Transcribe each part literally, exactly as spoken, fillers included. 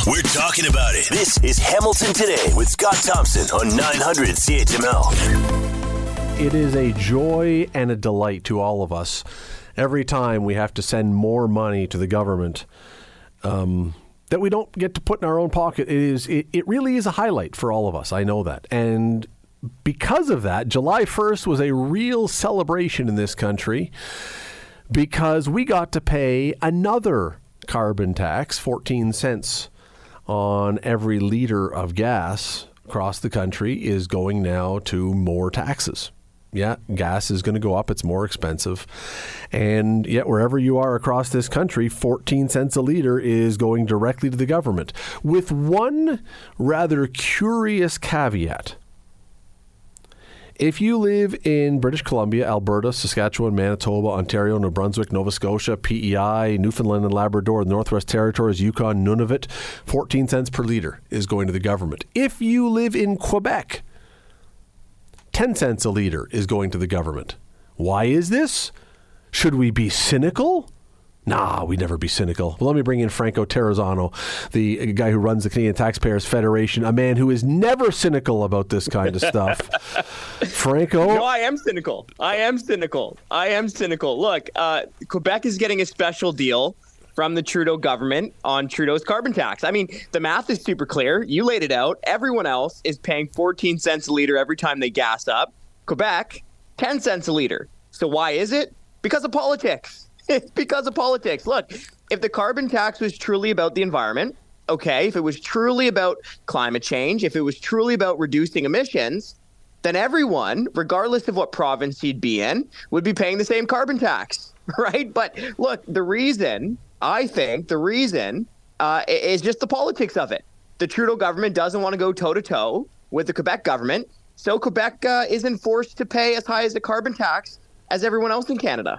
We're talking about it. This is Hamilton Today with Scott Thompson on nine hundred C H M L. It is a joy and a delight to all of us every time we have to send more money to the government um, that we don't get to put in our own pocket. It is. It, it really is a highlight for all of us. I know that. And because of that, July first was a real celebration in this country because we got to pay another carbon tax, fourteen cents on every liter of gas across the country is going now to more taxes. Yeah, gas is going to go up. It's more expensive. And yet wherever you are across this country, fourteen cents a liter is going directly to the government. With one rather curious caveat. If you live in British Columbia, Alberta, Saskatchewan, Manitoba, Ontario, New Brunswick, Nova Scotia, P E I, Newfoundland and Labrador, the Northwest Territories, Yukon, Nunavut, fourteen cents per liter is going to the government. If you live in Quebec, ten cents a liter is going to the government. Why is this? Should we be cynical? Nah, we'd never be cynical. Well, let me bring in Franco Terrazzano, the guy who runs the Canadian Taxpayers Federation, a man who is never cynical about this kind of stuff. Franco? No, I am cynical. I am cynical. I am cynical. Look, uh, Quebec is getting a special deal from the Trudeau government on Trudeau's carbon tax. I mean, the math is super clear. You laid it out. Everyone else is paying fourteen cents a liter every time they gas up. Quebec, ten cents a liter. So why is it? Because of politics. It's because of politics. Look, if the carbon tax was truly about the environment, okay, if it was truly about climate change, if it was truly about reducing emissions, then everyone, regardless of what province you'd be in, would be paying the same carbon tax, right? But look, the reason, I think, the reason uh, is just the politics of it. The Trudeau government doesn't want to go toe-to-toe with the Quebec government, so Quebec uh, isn't forced to pay as high as the carbon tax as everyone else in Canada.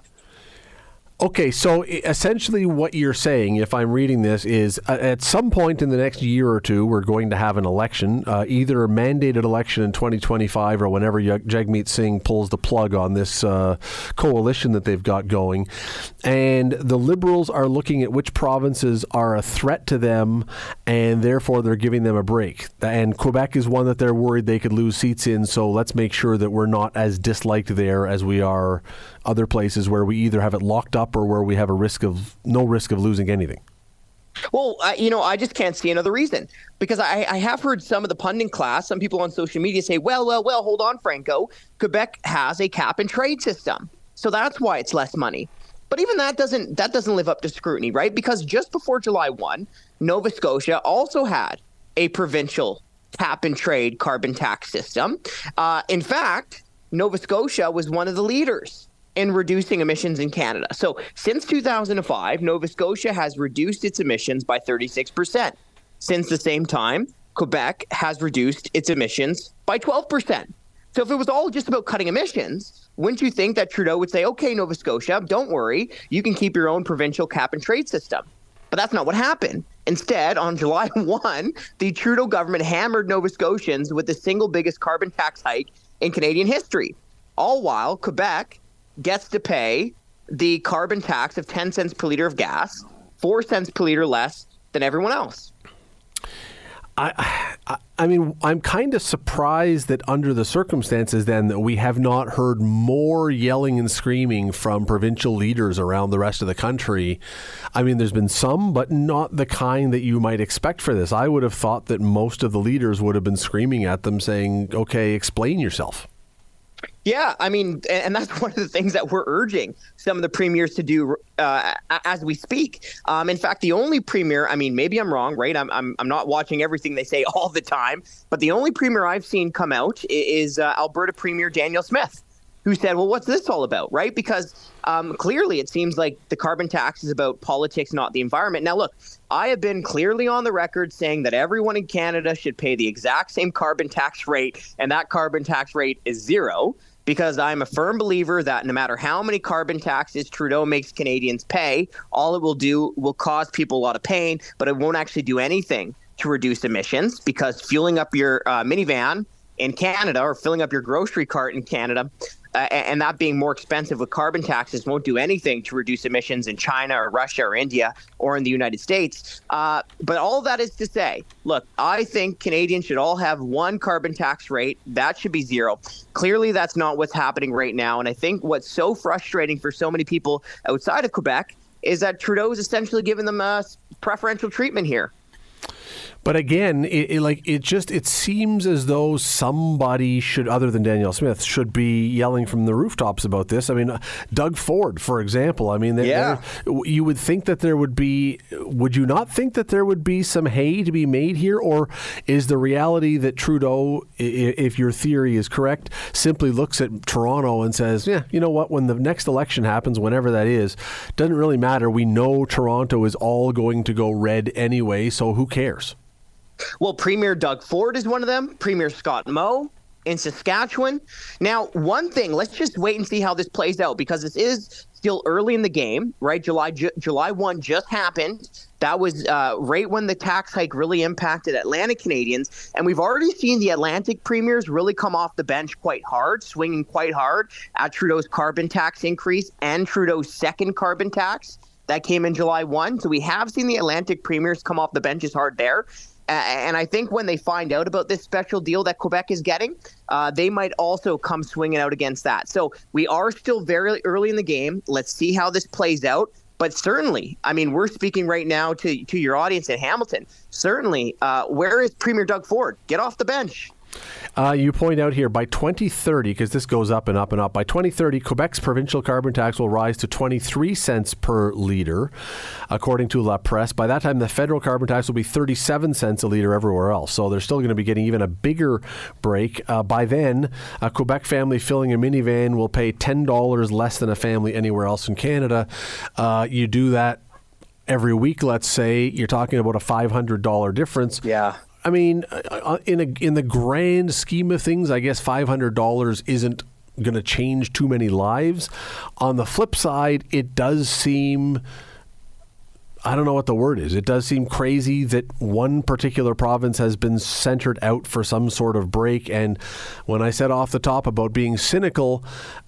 Okay, so essentially what you're saying, if I'm reading this, is uh, at some point in the next year or two, we're going to have an election, uh, either a mandated election in twenty twenty-five or whenever Jagmeet Singh pulls the plug on this uh, coalition that they've got going. And the Liberals are looking at which provinces are a threat to them, and therefore they're giving them a break. And Quebec is one that they're worried they could lose seats in, so let's make sure that we're not as disliked there as we are other places where we either have it locked up or where we have a risk of no risk of losing anything. Well, I, you know, I just can't see another reason, because I, I have heard some of the pundit class, some people on social media say, well, well, well, hold on, Franco. Quebec has a cap and trade system, so that's why it's less money. But even that doesn't that doesn't live up to scrutiny, right? Because just before July first, Nova Scotia also had a provincial cap and trade carbon tax system. Uh, in fact, Nova Scotia was one of the leaders in reducing emissions in Canada. So since two thousand five, Nova Scotia has reduced its emissions by thirty-six percent. Since the same time, Quebec has reduced its emissions by twelve percent. So if it was all just about cutting emissions, wouldn't you think that Trudeau would say, okay, Nova Scotia, don't worry, you can keep your own provincial cap and trade system? But that's not what happened. Instead, on July first, the Trudeau government hammered Nova Scotians with the single biggest carbon tax hike in Canadian history, all while Quebec gets to pay the carbon tax of ten cents per liter of gas, four cents per liter less than everyone else. I, I, I mean, I'm kind of surprised that under the circumstances then that we have not heard more yelling and screaming from provincial leaders around the rest of the country. I mean, there's been some, but not the kind that you might expect for this. I would have thought that most of the leaders would have been screaming at them saying, okay, explain yourself. Yeah, I mean, and that's one of the things that we're urging some of the premiers to do uh, as we speak. Um, in fact, the only premier, I mean, maybe I'm wrong, right? I'm, I'm I'm not watching everything they say all the time, but the only premier I've seen come out is uh, Alberta Premier Danielle Smith, who said, well, what's this all about, right? Because um, clearly it seems like the carbon tax is about politics, not the environment. Now, look, I have been clearly on the record saying that everyone in Canada should pay the exact same carbon tax rate, and that carbon tax rate is zero, because I'm a firm believer that no matter how many carbon taxes Trudeau makes Canadians pay, all it will do will cause people a lot of pain, but it won't actually do anything to reduce emissions, because fueling up your uh, minivan in Canada or filling up your grocery cart in Canada uh, and that being more expensive with carbon taxes won't do anything to reduce emissions in China or Russia or India or in the United States. Uh, but all that is to say, look, I think Canadians should all have one carbon tax rate. That should be zero. Clearly, that's not what's happening right now. And I think what's so frustrating for so many people outside of Quebec is that Trudeau is essentially giving them a preferential treatment here. But again, it, it like it just it seems as though somebody should, other than Danielle Smith, should be yelling from the rooftops about this. I mean, uh, Doug Ford, for example. I mean, yeah. you would think that there would be. Would you not think that there would be some hay to be made here, or is the reality that Trudeau, if your theory is correct, simply looks at Toronto and says, "Yeah, you know what? When the next election happens, whenever that is, doesn't really matter. We know Toronto is all going to go red anyway, so who cares?" Well, Premier Doug Ford is one of them. Premier Scott Moe in Saskatchewan. Now, one thing, let's just wait and see how this plays out, because this is still early in the game, right? July Ju- July first just happened. That was uh, right when the tax hike really impacted Atlantic Canadians. And we've already seen the Atlantic premiers really come off the bench quite hard, swinging quite hard at Trudeau's carbon tax increase and Trudeau's second carbon tax that came in July first. So we have seen the Atlantic premiers come off the benches hard there. Uh, and I think when they find out about this special deal that Quebec is getting, uh, they might also come swinging out against that. So we are still very early in the game. Let's see how this plays out. But certainly, I mean, we're speaking right now to, to your audience in Hamilton. Certainly, uh, where is Premier Doug Ford? Get off the bench. Uh, you point out here, by twenty thirty, because this goes up and up and up, by twenty thirty, Quebec's provincial carbon tax will rise to twenty-three cents per litre, according to La Presse. By that time, the federal carbon tax will be thirty-seven cents a litre everywhere else. So they're still going to be getting even a bigger break. Uh, by then, a Quebec family filling a minivan will pay ten dollars less than a family anywhere else in Canada. Uh, you do that every week, let's say, you're talking about a five hundred dollars difference. Yeah. I mean, in a, in the grand scheme of things, I guess five hundred dollars isn't going to change too many lives. On the flip side, it does seem, I don't know what the word is. It does seem crazy that one particular province has been centered out for some sort of break. And when I said off the top about being cynical,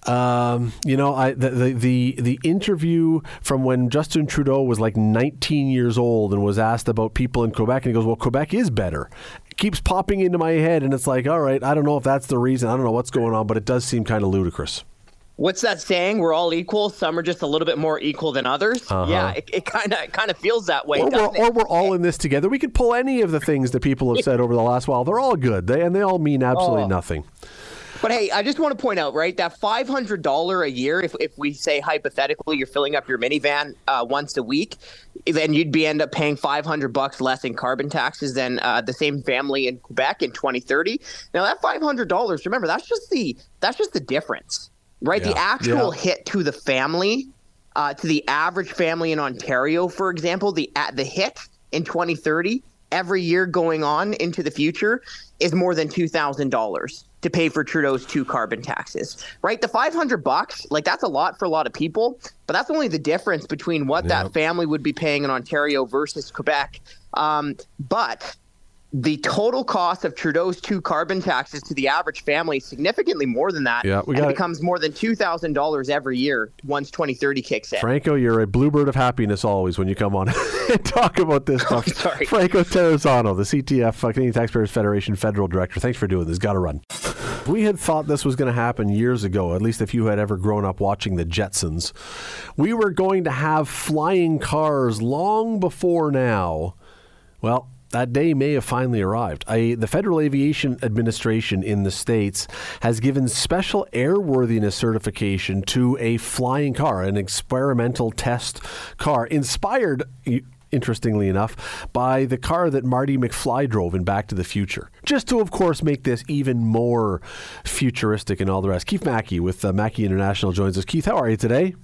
um, you know, I, the, the the the interview from when Justin Trudeau was like nineteen years old and was asked about people in Quebec, and he goes, "Well, Quebec is better." It keeps popping into my head, and it's like, all right, I don't know if that's the reason. I don't know what's going on, but it does seem kind of ludicrous. What's that saying? We're all equal. Some are just a little bit more equal than others. Uh-huh. Yeah, it kind of kind of feels that way. Or we're, doesn't it? or we're all in this together. We could pull any of the things that people have said over the last while. They're all good, they, and they all mean absolutely oh. nothing. But hey, I just want to point out, right, that five hundred dollars a year, if if we say hypothetically you're filling up your minivan uh, once a week, then you'd be end up paying five hundred bucks less in carbon taxes than uh, the same family in Quebec in twenty thirty. Now that five hundred dollars, remember, that's just the that's just the difference. Right, yeah. the actual yeah. hit to the family, uh, to the average family in Ontario, for example, the uh, the hit in twenty thirty every year going on into the future is more than two thousand dollars to pay for Trudeau's two carbon taxes. Right, the five hundred bucks, like that's a lot for a lot of people, but that's only the difference between what yeah. that family would be paying in Ontario versus Quebec. Um, but the total cost of Trudeau's two carbon taxes to the average family is significantly more than that. Yeah, we and got it becomes more than two thousand dollars every year once twenty thirty kicks in. Franco, you're a bluebird of happiness always when you come on and talk about this stuff. Oh, sorry. Franco Terrazzano, the C T F, Canadian Taxpayers Federation Federal Director. Thanks for doing this. Got to run. We had thought this was going to happen years ago, at least if you had ever grown up watching the Jetsons. We were going to have flying cars long before now. Well, that day may have finally arrived. I, the Federal Aviation Administration in the States has given special airworthiness certification to a flying car, an experimental test car, inspired, interestingly enough, by the car that Marty McFly drove in Back to the Future. Just to, of course, make this even more futuristic and all the rest. Keith Mackey with uh, Mackey International joins us. Keith, how are you today?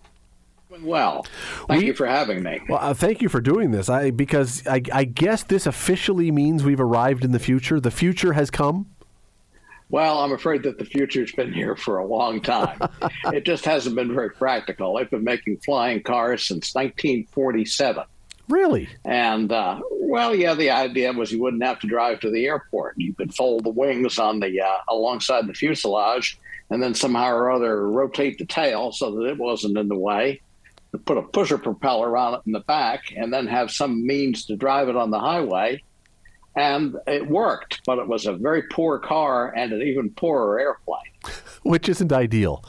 Well, thank we, you for having me. Well, uh, thank you for doing this. I because I, I guess this officially means we've arrived in the future. The future has come. Well, I'm afraid that the future's been here for a long time. It just hasn't been very practical. They've been making flying cars since nineteen forty-seven. Really? And, uh, well, yeah, the idea was you wouldn't have to drive to the airport. You could fold the wings on the uh, alongside the fuselage, and then somehow or other rotate the tail so that it wasn't in the way, put a pusher propeller on it in the back, and then have some means to drive it on the highway. And it worked, but it was a very poor car and an even poorer airplane. Which isn't ideal.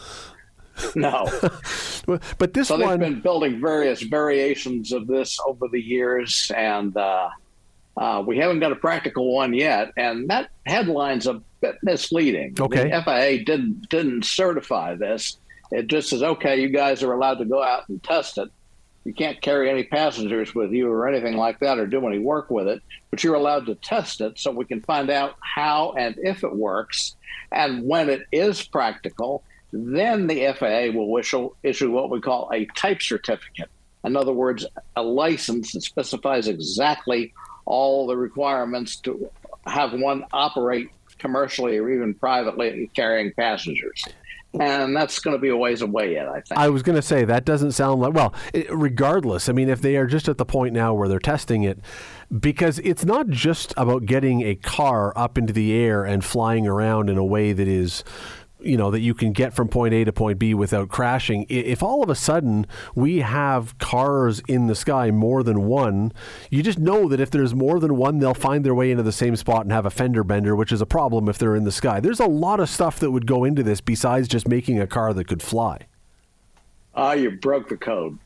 No. But this so one... they've been building various variations of this over the years, and uh, uh, we haven't got a practical one yet. And that headline's a bit misleading. Okay. The F A A didn't didn't certify this. It just says, okay, you guys are allowed to go out and test it. You can't carry any passengers with you or anything like that or do any work with it, but you're allowed to test it so we can find out how and if it works. And when it is practical, then the F A A will issue, issue what we call a type certificate. In other words, a license that specifies exactly all the requirements to have one operate commercially or even privately carrying passengers. And that's going to be a ways away yet, I think. I was going to say, that doesn't sound like, well, it, regardless, I mean, if they are just at the point now where they're testing it, because it's not just about getting a car up into the air and flying around in a way that is, you know, that you can get from point A to point B without crashing. If all of a sudden we have cars in the sky, more than one, you just know that if there's more than one, they'll find their way into the same spot and have a fender bender, which is a problem if they're in the sky. There's a lot of stuff that would go into this besides just making a car that could fly. Ah, uh, you broke the code.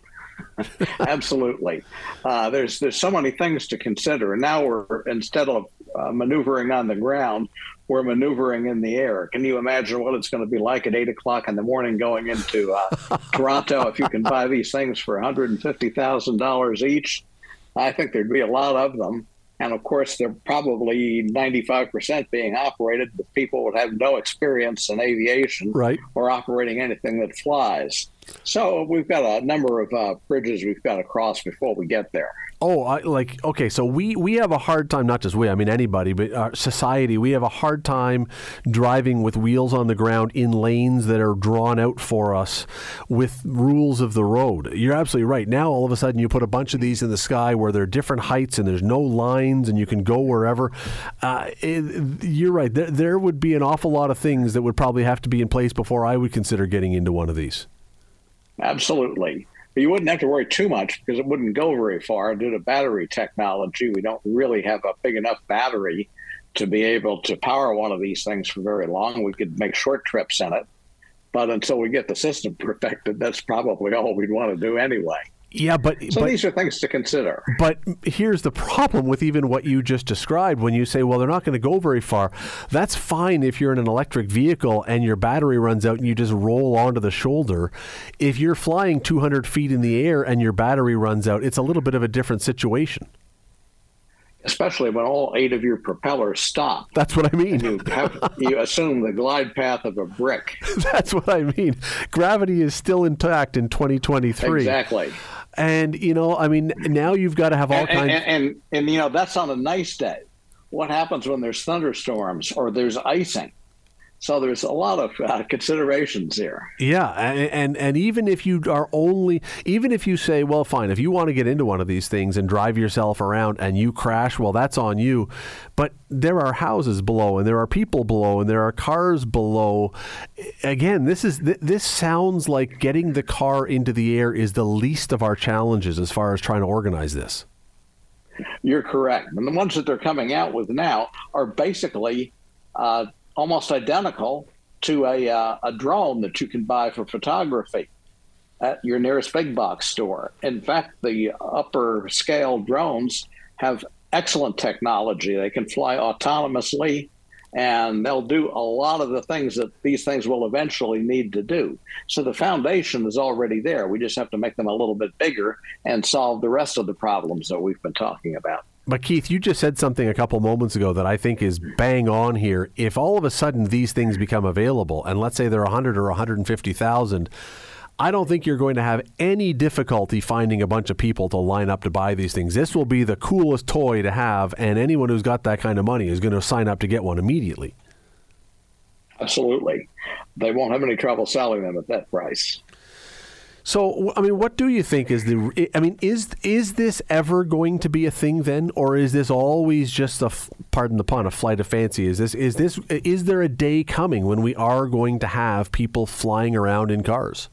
Absolutely. Uh, there's there's so many things to consider. And now we're, instead of uh, maneuvering on the ground, we're maneuvering in the air. Can you imagine what it's going to be like at eight o'clock in the morning going into uh, Toronto if you can buy these things for one hundred fifty thousand dollars each? I think there'd be a lot of them. And of course, they're probably ninety-five percent being operated with people who have no experience in aviation, right, or operating anything that flies. So we've got a number of uh, bridges we've got to cross before we get there. Oh, I, like, okay, so we, we have a hard time, not just we, I mean anybody, but our society, we have a hard time driving with wheels on the ground in lanes that are drawn out for us with rules of the road. You're absolutely right. Now, all of a sudden, you put a bunch of these in the sky where they're different heights and there's no lines and you can go wherever. Uh, it, you're right. There, there would be an awful lot of things that would probably have to be in place before I would consider getting into one of these. Absolutely. But you wouldn't have to worry too much because it wouldn't go very far due to battery technology. We don't really have a big enough battery to be able to power one of these things for very long. We could make short trips in it. But until we get the system perfected, that's probably all we'd want to do anyway. Yeah, but so but, these are things to consider. But here's the problem with even what you just described. When you say, well, they're not going to go very far, that's fine if you're in an electric vehicle and your battery runs out and you just roll onto the shoulder. If you're flying two hundred feet in the air and your battery runs out, it's a little bit of a different situation. Especially when all eight of your propellers stop. That's what I mean. And you have, you assume the glide path of a brick. That's what I mean. Gravity is still intact in twenty twenty-three. Exactly. And, you know, I mean, now you've got to have all and, kinds... And, and, and, and, you know, that's on a nice day. What happens when there's thunderstorms or there's icing? So there's a lot of uh, considerations here. Yeah, and, and and even if you are only, even if you say, well, fine, if you want to get into one of these things and drive yourself around and you crash, well, that's on you. But there are houses below, and there are people below, and there are cars below. Again, this is this sounds like getting the car into the air is the least of our challenges as far as trying to organize this. You're correct. And the ones that they're coming out with now are basically uh, almost identical to a, uh, a drone that you can buy for photography at your nearest big box store. In fact, the upper scale drones have excellent technology. They can fly autonomously, and they'll do a lot of the things that these things will eventually need to do. So the foundation is already there. We just have to make them a little bit bigger and solve the rest of the problems that we've been talking about. But Keith, you just said something a couple moments ago that I think is bang on here. If all of a sudden these things become available, and let's say they're one hundred or one hundred fifty thousand, I don't think you're going to have any difficulty finding a bunch of people to line up to buy these things. This will be the coolest toy to have, and anyone who's got that kind of money is going to sign up to get one immediately. Absolutely. They won't have any trouble selling them at that price. So, I mean, what do you think is the? I mean, is is this ever going to be a thing then, or is this always just a, pardon the pun, a flight of fancy? Is this is this is there a day coming when we are going to have people flying around in cars?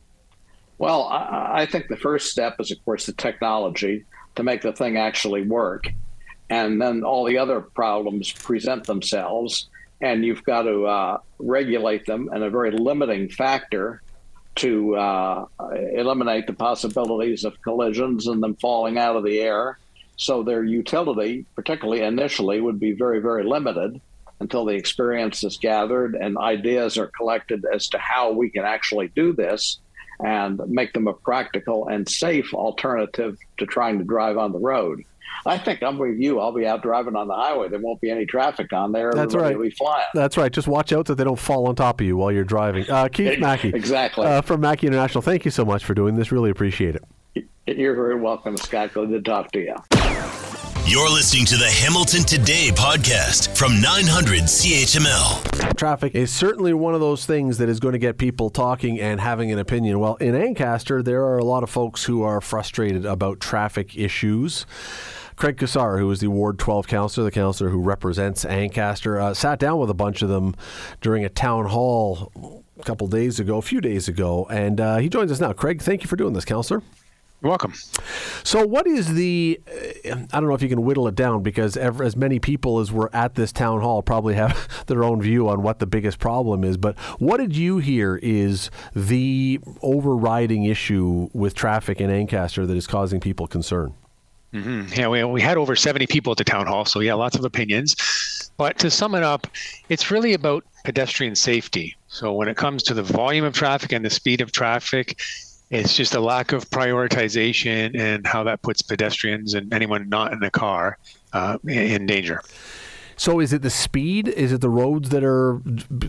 Well, I, I think the first step is, of course, the technology to make the thing actually work, and then all the other problems present themselves, and you've got to uh, regulate them in a very limiting factor to uh, eliminate the possibilities of collisions and them falling out of the air. So their utility, particularly initially, would be very, very limited until the experience is gathered and ideas are collected as to how we can actually do this and make them a practical and safe alternative to trying to drive on the road. I think I'm with you. I'll be out driving on the highway. There won't be any traffic on there. That's Everybody right. will be flying. That's right. Just watch out that they don't fall on top of you while you're driving. Uh, Keith Mackey. Exactly. Uh, from Mackey International. Thank you so much for doing this. Really appreciate it. You're very welcome, Scott. Good to talk to you. You're listening to the Hamilton Today podcast from nine hundred C H M L. Traffic is certainly one of those things that is going to get people talking and having an opinion. Well, in Ancaster, there are a lot of folks who are frustrated about traffic issues. Craig Cassar, who is the Ward twelve councillor, the councillor who represents Ancaster, uh, sat down with a bunch of them during a town hall a couple days ago, a few days ago, and uh, he joins us now. Craig, thank you for doing this, councillor. You're welcome. So what is the, uh, I don't know if you can whittle it down, because ever, as many people as were at this town hall probably have their own view on what the biggest problem is, but what did you hear is the overriding issue with traffic in Ancaster that is causing people concern? Mm-hmm. Yeah, we, we had over seventy people at the town hall, so yeah, lots of opinions. But to sum it up, it's really about pedestrian safety. So when it comes to the volume of traffic and the speed of traffic, it's just a lack of prioritization and how that puts pedestrians and anyone not in a car uh, in danger. So is it the speed? Is it the roads that are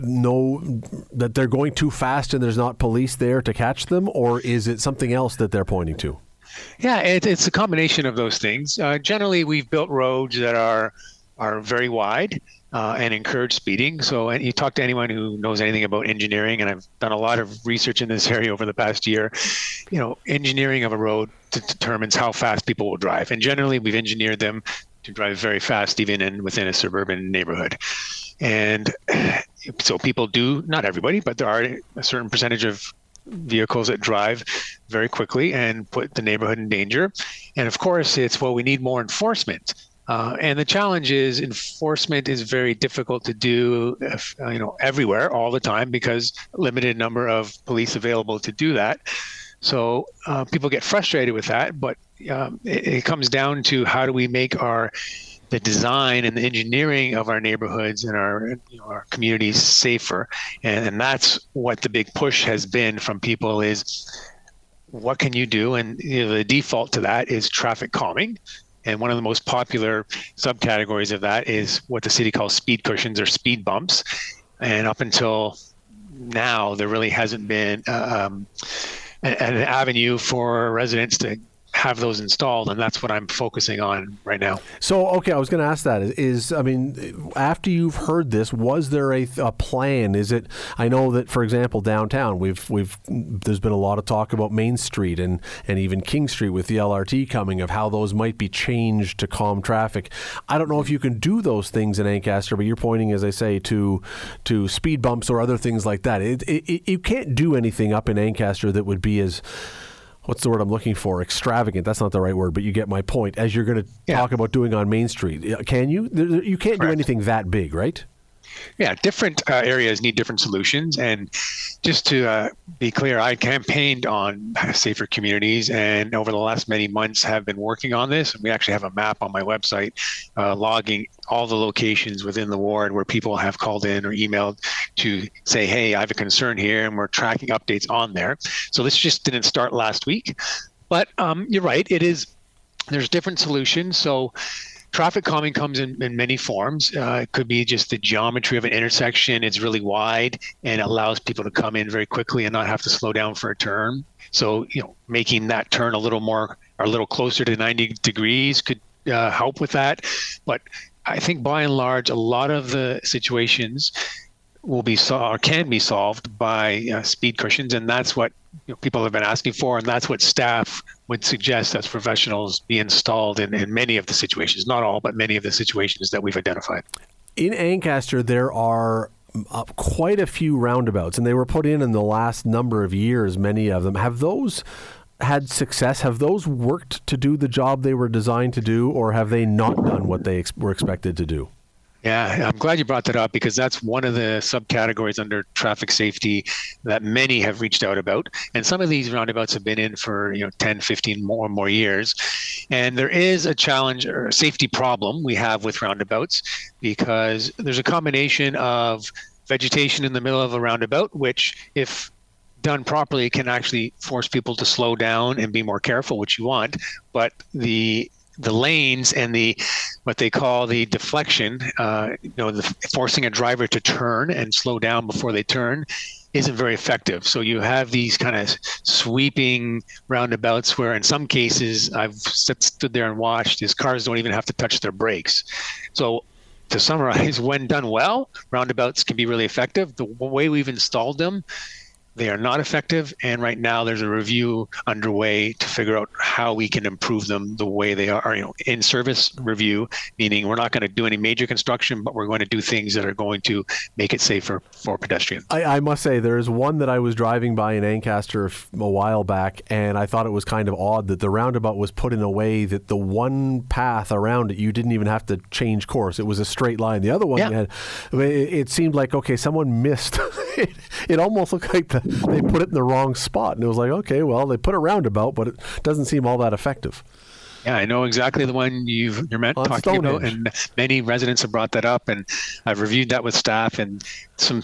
no that they're going too fast and there's not police there to catch them, or is it something else that they're pointing to? Yeah, it, it's a combination of those things. Uh, generally, we've built roads that are are very wide uh, and encourage speeding. So, and you talk to anyone who knows anything about engineering, and I've done a lot of research in this area over the past year. You know, engineering of a road t- determines how fast people will drive, and generally, we've engineered them to drive very fast, even in within a suburban neighborhood. And so, people do, not everybody, but there are a certain percentage of vehicles that drive very quickly and put the neighborhood in danger. And of course, it's, well, we need more enforcement. Uh, and the challenge is enforcement is very difficult to do, if, uh, you know, everywhere all the time, because limited number of police available to do that. So uh, people get frustrated with that, but um, it, it comes down to how do we make our the design and the engineering of our neighborhoods and our, you know, our communities safer. And, and that's what the big push has been from people is, what can you do? And you know, the default to that is traffic calming. And one of the most popular subcategories of that is what the city calls speed cushions or speed bumps. And up until now, there really hasn't been uh, um, an, an avenue for residents to have those installed, and that's what I'm focusing on right now. So, okay, I was going to ask that. Is, I mean, after you've heard this, was there a, a plan? Is it? I know that, for example, downtown, we've we've there's been a lot of talk about Main Street and and even King Street with the L R T coming, of how those might be changed to calm traffic. I don't know if you can do those things in Ancaster, but you're pointing, as I say, to to speed bumps or other things like that. It, it, you can't do anything up in Ancaster that would be as, what's the word I'm looking for? Extravagant. That's not the right word, but you get my point. As you're going to yeah. talk about doing on Main Street, can you? You can't Correct. do anything that big, right? Yeah, different uh, areas need different solutions. And just to uh, be clear, I campaigned on safer communities, and over the last many months have been working on this. And we actually have a map on my website uh, logging all the locations within the ward where people have called in or emailed to say, hey, I have a concern here, and we're tracking updates on there. So this just didn't start last week. But um, you're right, it is, there's different solutions. So traffic calming comes in, in many forms. Uh, it could be just the geometry of an intersection. It's really wide and allows people to come in very quickly and not have to slow down for a turn. So, you know, making that turn a little more or a little closer to ninety degrees could uh, help with that. But I think by and large, a lot of the situations will be sol- or can be solved by uh, speed cushions, and that's what you know, people have been asking for, and that's what staff would suggest as professionals be installed in, in many of the situations, not all, but many of the situations that we've identified. In Ancaster, there are uh, quite a few roundabouts, and they were put in in the last number of years, many of them. Have those had success? Have those worked to do the job they were designed to do, or have they not done what they ex- were expected to do? Yeah, I'm glad you brought that up, because that's one of the subcategories under traffic safety that many have reached out about. And some of these roundabouts have been in for, you know, ten, fifteen more more years. And there is a challenge or a safety problem we have with roundabouts, because there's a combination of vegetation in the middle of a roundabout, which, if done properly, can actually force people to slow down and be more careful, which you want. But the the lanes and the what they call the deflection, uh, you know, the, forcing a driver to turn and slow down before they turn, isn't very effective. So you have these kind of sweeping roundabouts where, in some cases, I've sit, stood there and watched, these cars don't even have to touch their brakes. So to summarize, when done well, roundabouts can be really effective. The way we've installed them, they are not effective, and right now there's a review underway to figure out how we can improve them the way they are, you know, in-service review, meaning we're not going to do any major construction, but we're going to do things that are going to make it safer for pedestrians. I, I must say, there's one that I was driving by in Ancaster a while back, and I thought it was kind of odd that the roundabout was put in a way that the one path around it, you didn't even have to change course. It was a straight line. The other one, yeah. you had, it, it seemed like, okay, someone missed. it, it almost looked like the they put it in the wrong spot, and it was like, okay, well, they put a roundabout, but it doesn't seem all that effective. Yeah, I know exactly the one you've, you're meant On talking Stonehenge. about, and many residents have brought that up, and I've reviewed that with staff, and some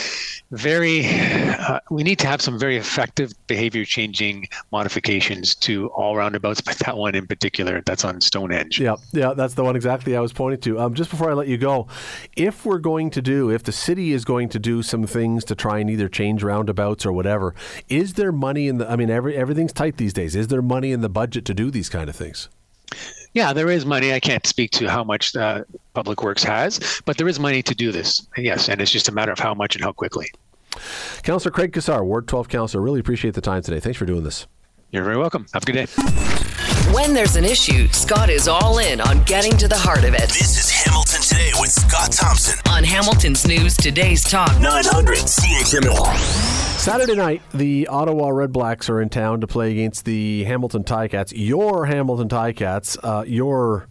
very, uh, we need to have some very effective behavior changing modifications to all roundabouts, but that one in particular, that's on Stonehenge. Yeah, yeah, that's the one exactly I was pointing to. Um, just before I let you go, if we're going to do, if the city is going to do some things to try and either change roundabouts or whatever, is there money in the, I mean, every everything's tight these days. Is there money in the budget to do these kind of things? Yeah, there is money. I can't speak to how much uh, Public Works has, but there is money to do this. Yes, and it's just a matter of how much and how quickly. Councillor Craig Cassar, Ward twelve Councillor, really appreciate the time today. Thanks for doing this. You're very welcome. Have a good day. When there's an issue, Scott is all in on getting to the heart of it. This is Hamilton Today with Scott Thompson On Hamilton's News Today's Talk. nine hundred C H M L. Saturday night, the Ottawa Red Blacks are in town to play against the Hamilton Ticats. Your Hamilton Ticats, uh, your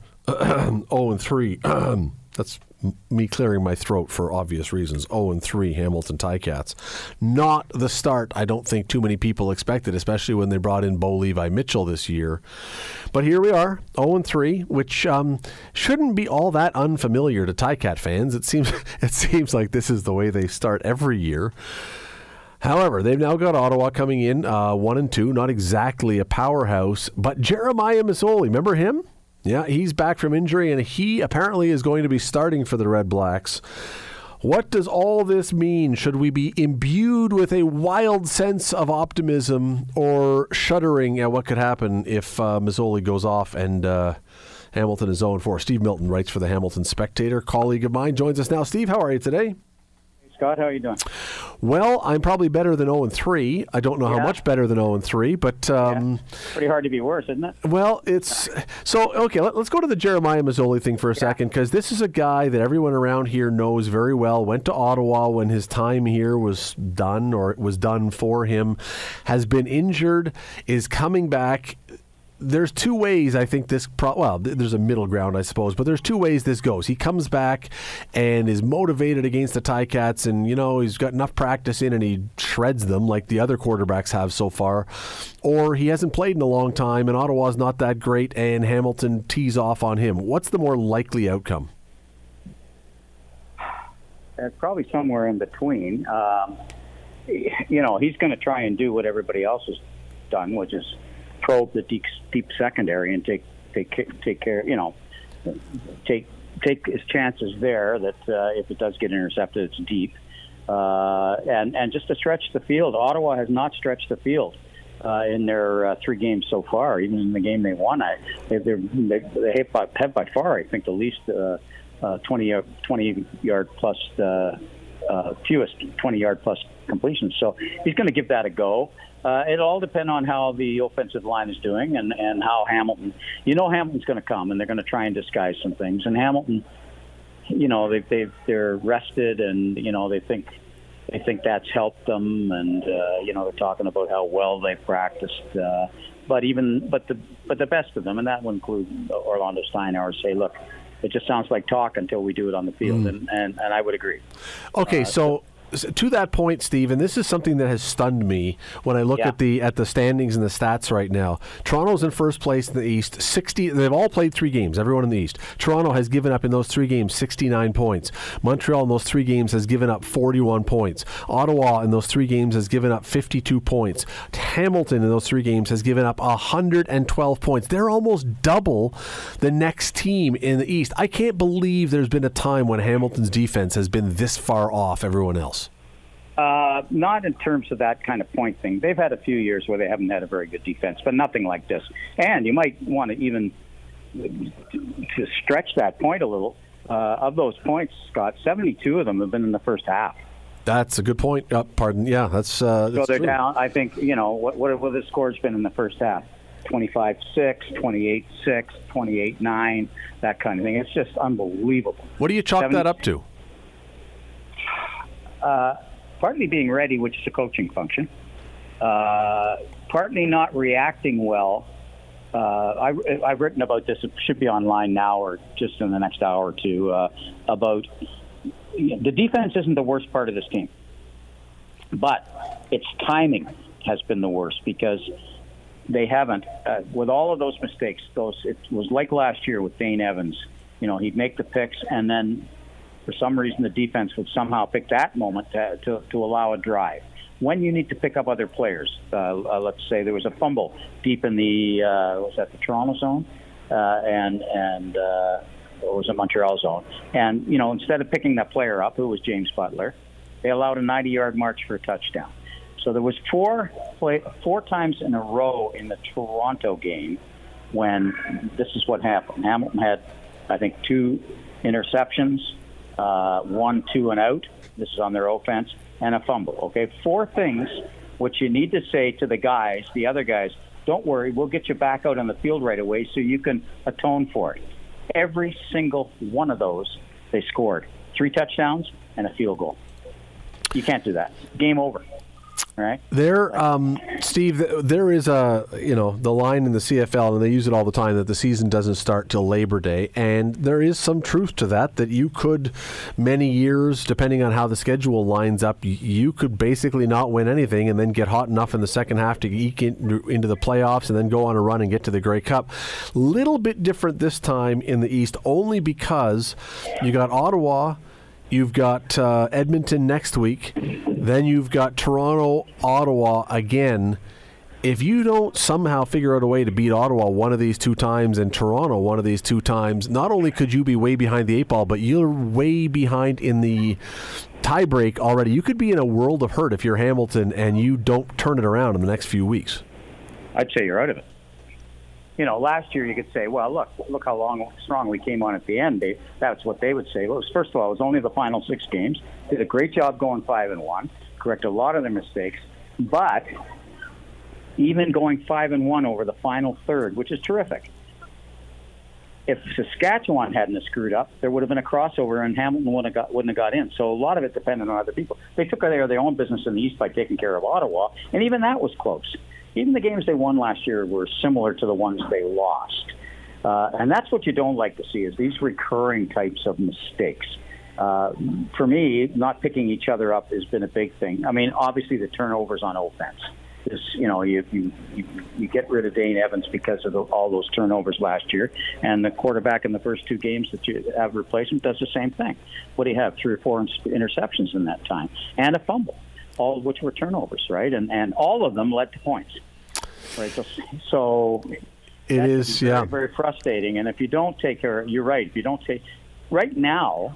oh and three. That's me clearing my throat for obvious reasons. oh and three Hamilton Ticats. Not the start I don't think too many people expected, especially when they brought in Bo Levi Mitchell this year. But here we are, oh and three, which um, shouldn't be all that unfamiliar to Ticat fans. It seems it seems like this is the way they start every year. However, they've now got Ottawa coming in uh, one and two, not exactly a powerhouse, but Jeremiah Masoli, remember him? Yeah, he's back from injury, and he apparently is going to be starting for the Red Blacks. What does all this mean? Should we be imbued with a wild sense of optimism or shuddering at what could happen if uh, Masoli goes off and uh, Hamilton is oh and four? Steve Milton writes for the Hamilton Spectator, colleague of mine, joins us now. Steve, how are you today? Scott, how are you doing? Well, I'm probably better than oh and three. I don't know yeah. how much better than oh and three, but um, yeah. pretty hard to be worse, isn't it? Well, it's so okay. Let, let's go to the Jeremiah Masoli thing for a yeah. second, because this is a guy that everyone around here knows very well. Went to Ottawa when his time here was done, or it was done for him. Has been injured, is coming back. There's two ways I think this, pro- well, there's a middle ground, I suppose, but there's two ways this goes. He comes back and is motivated against the Ticats, and, you know, he's got enough practice in and he shreds them like the other quarterbacks have so far. Or he hasn't played in a long time and Ottawa's not that great and Hamilton tees off on him. What's the more likely outcome? It's probably somewhere in between. Um, you know, he's going to try and do what everybody else has done, which is probe the deep, deep secondary and take take take care. You know, take take his chances there. That uh, if it does get intercepted, it's deep, uh, and and just to stretch the field. Ottawa has not stretched the field uh, in their uh, three games so far. Even in the game they won, I, they they they have by, have by far, I think, the least uh, uh, twenty yard plus uh, uh, fewest twenty-yard plus completions. So he's going to give that a go. Uh, it'll all depend on how the offensive line is doing and, and how Hamilton, you know, Hamilton's going to come and they're going to try and disguise some things. And Hamilton, you know, they they they're rested and, you know, they think they think that's helped them. And, uh, you know, they're talking about how well they practiced. Uh, but even but the but the best of them, and that will include Orlando Steinauer, say, look, it just sounds like talk until we do it on the field. Mm. And, and, and I would agree. Okay, uh, so. To that point, Steve, and this is something that has stunned me when I look yeah. at the at the standings and the stats right now. Toronto's in first place in the East. sixty They've all played three games, everyone in the East. Toronto has given up in those three games sixty-nine points. Montreal in those three games has given up forty-one points. Ottawa in those three games has given up fifty-two points. Hamilton in those three games has given up one hundred twelve points. They're almost double the next team in the East. I can't believe there's been a time when Hamilton's defense has been this far off everyone else. Uh, not in terms of that kind of point thing. They've had a few years where they haven't had a very good defense, but nothing like this. And you might want to even to stretch that point a little. Uh, of those points, Scott, seventy-two of them have been in the first half. That's a good point. Uh, pardon. Yeah, that's, uh, that's so they're true. down. I think, you know, what what have the scores been in the first half? twenty-five six, twenty-eight six, twenty-eight nine, that kind of thing. It's just unbelievable. What do you chalk seventy that up to? Uh, partly being ready, which is a coaching function. Uh, partly not reacting well. Uh, I, I've written about this. It should be online now or just in the next hour or two, uh, about the defense isn't the worst part of this team. But its timing has been the worst because they haven't, uh, with all of those mistakes, those it was like last year with Dane Evans. You know, he'd make the picks and then for some reason, the defense would somehow pick that moment to, to, to allow a drive. When you need to pick up other players, uh, uh, let's say there was a fumble deep in the uh, was that the Toronto zone, uh, and and uh, or was it Montreal zone? And you know, instead of picking that player up, who was James Butler, they allowed a ninety-yard march for a touchdown. So there was four play, four times in a row in the Toronto game when this is what happened. Hamilton had, I think, two interceptions. Uh, one, two, and out. This is on their offense, and a fumble. Okay, four things which you need to say to the guys, the other guys. Don't worry, we'll get you back out on the field right away so you can atone for it. Every single one of those, they scored three touchdowns and a field goal. You can't do that. Game over. All right. There, um, Steve, there is a, you know, the line in the C F L, and they use it all the time, that the season doesn't start till Labor Day. And there is some truth to that, that you could, many years, depending on how the schedule lines up, you could basically not win anything and then get hot enough in the second half to eke in, into the playoffs and then go on a run and get to the Grey Cup. Little bit different this time in the East, only because you got Ottawa, you've got uh, Edmonton next week, then you've got Toronto, Ottawa again. If you don't somehow figure out a way to beat Ottawa one of these two times and Toronto one of these two times, not only could you be way behind the eight ball, but you're way behind in the tiebreak already. You could be in a world of hurt if you're Hamilton and you don't turn it around in the next few weeks. I'd say you're out of it. You know, last year you could say, well, look, look how long strong we came on at the end. They, that's what they would say. Well, it was, first of all, it was only the final six games. Did a great job going five and one, corrected a lot of their mistakes. But even going five and one over the final third, which is terrific. If Saskatchewan hadn't have screwed up, there would have been a crossover, and Hamilton wouldn't have got, wouldn't have got in. So a lot of it depended on other people. They took care of their own business in the East by taking care of Ottawa, and even that was close. Even the games they won last year were similar to the ones they lost. Uh, and that's what you don't like to see, is these recurring types of mistakes. Uh, for me, not picking each other up has been a big thing. I mean, obviously the turnovers on offense. Is, you know, you, you you get rid of Dane Evans because of the, all those turnovers last year, and the quarterback in the first two games that you have replacement does the same thing. What do you have? Three or four interceptions in that time, and a fumble, all of which were turnovers, right? And and all of them led to points, right? So, so it is, very, yeah, very frustrating. And if you don't take care, you're right. If you don't take right now.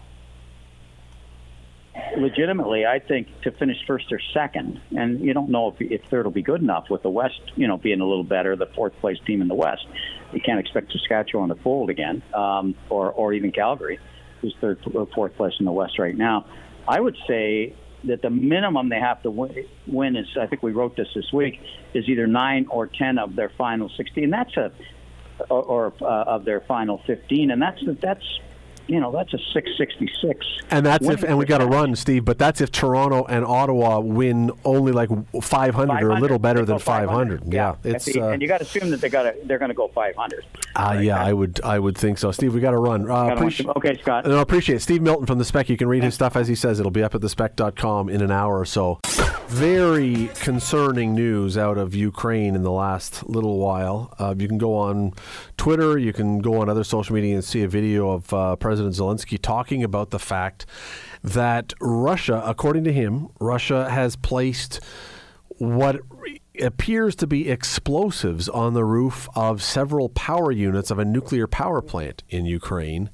Legitimately, I think to finish first or second, and you don't know if, if third will be good enough with the West, you know, being a little better, the fourth place team in the West. You can't expect Saskatchewan to fold again, um, or or even Calgary, who's third or fourth place in the West right now. I would say that the minimum they have to win, win is, I think we wrote this this week, is either nine or ten of their final sixteen. That's a, or, or uh, of their final fifteen, and that's that's. You know, that's a six sixty-six. And that's if, and we got to run, Steve, but that's if Toronto and Ottawa win only like five hundred or a little better than five hundred. Yeah, yeah. it's uh, and you got to assume that they got they're going to go five hundred. Ah, uh, right? yeah, I would I would think so. Steve, we got to run. Uh, appreciate, okay, Scott. No, appreciate it. Steve Milton from The Spec. You can read his stuff as he says. It'll be up at the spec dot com in an hour or so. Very concerning news out of Ukraine in the last little while. Uh, you can go on Twitter, you can go on other social media and see a video of uh, President Zelensky talking about the fact that Russia, according to him, Russia has placed what appears to be explosives on the roof of several power units of a nuclear power plant in Ukraine.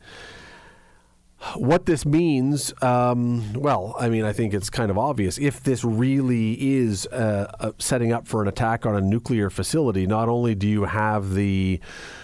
What this means, um, well, I mean, I think it's kind of obvious. If this really is uh, uh, setting up for an attack on a nuclear facility, not only do you have the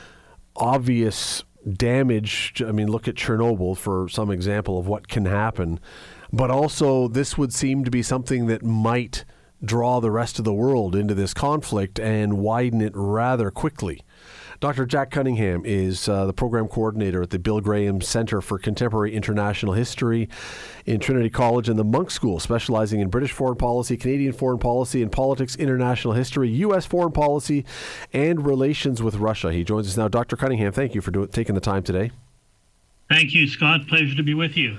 obvious damage, I mean, look at Chernobyl for some example of what can happen, but also this would seem to be something that might draw the rest of the world into this conflict and widen it rather quickly. Doctor Jack Cunningham is uh, the program coordinator at the Bill Graham Center for Contemporary International History in Trinity College and the Monk School, specializing in British foreign policy, Canadian foreign policy and politics, international history, U S foreign policy, and relations with Russia. He joins us now. Doctor Cunningham, thank you for do- taking the time today. Thank you, Scott. Pleasure to be with you.